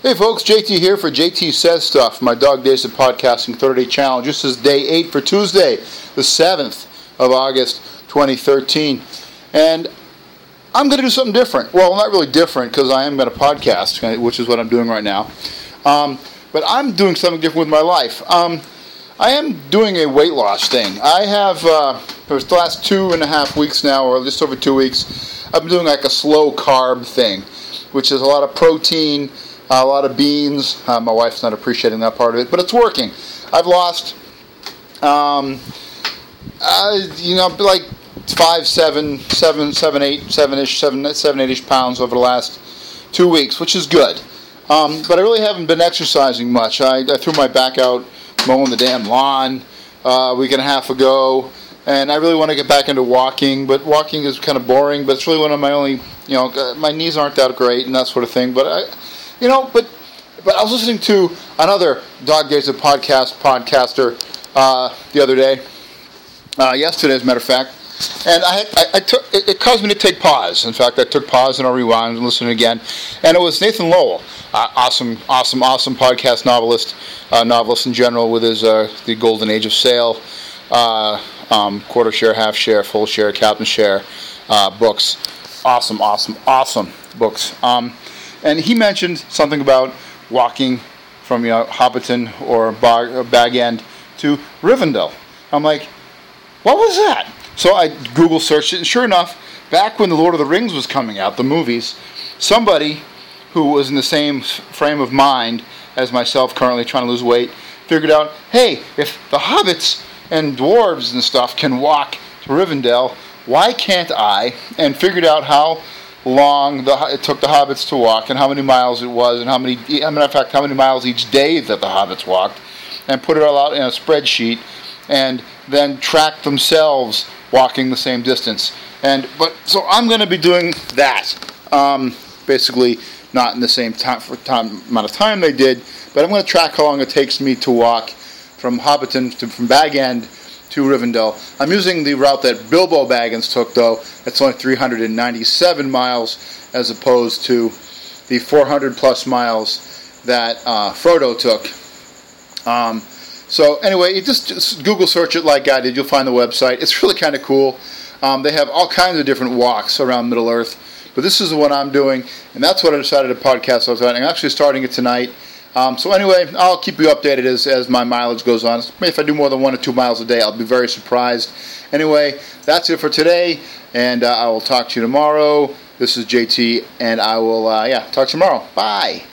Hey folks, JT here for JT Says Stuff, my Dog Days of Podcasting 30-Day Challenge. This is day 8 for Tuesday, the 7th of August, 2013. And I'm going to do something different. Well, not really different, because I am going to podcast, which is what I'm doing right now. But I'm doing something different with my life. I am doing a weight loss thing. I have, for the last 2.5 weeks now, or just over 2 weeks, I've been doing like a slow carb thing, which is a lot of protein, a lot of beans. My wife's not appreciating that part of it, but it's working. I've lost, like 7-8-ish pounds over the last 2 weeks, which is good. But I really haven't been exercising much. I threw my back out mowing the damn lawn a week and a half ago, and I really want to get back into walking, but walking is kind of boring, but it's really one of my only, my knees aren't that great and that sort of thing, but I was listening to another Dog Days of podcaster the other day, yesterday as a matter of fact, and it caused me to take pause. In fact, I took pause and I rewound and listened again, and it was Nathan Lowell, awesome podcast novelist in general, with his The Golden Age of Sale, quarter share, half share, full share, captain share books. Awesome books. And he mentioned something about walking from Hobbiton or Bag End to Rivendell. I'm like, what was that? So I Google searched it, and sure enough, back when The Lord of the Rings was coming out, the movies, somebody who was in the same frame of mind as myself, currently trying to lose weight, figured out, hey, if the hobbits and dwarves and stuff can walk to Rivendell, why can't I? And figured out how long it took the hobbits to walk, and how many miles it was, and how many miles each day that the hobbits walked, and put it all out in a spreadsheet, and then track themselves walking the same distance. So I'm going to be doing that. Basically, not in the same amount of time they did, but I'm going to track how long it takes me to walk from Hobbiton from Bag End to Rivendell. I'm using the route that Bilbo Baggins took, though. It's only 397 miles as opposed to the 400 plus miles that Frodo took. So anyway, you just Google search it like I did. You'll find the website. It's really kind of cool. They have all kinds of different walks around Middle Earth, but this is the one I'm doing, and that's what I decided to podcast about. I'm actually starting it tonight. So anyway, I'll keep you updated as my mileage goes on. If I do more than 1 or 2 miles a day, I'll be very surprised. Anyway, that's it for today, and I will talk to you tomorrow. This is JT, and I will talk tomorrow. Bye.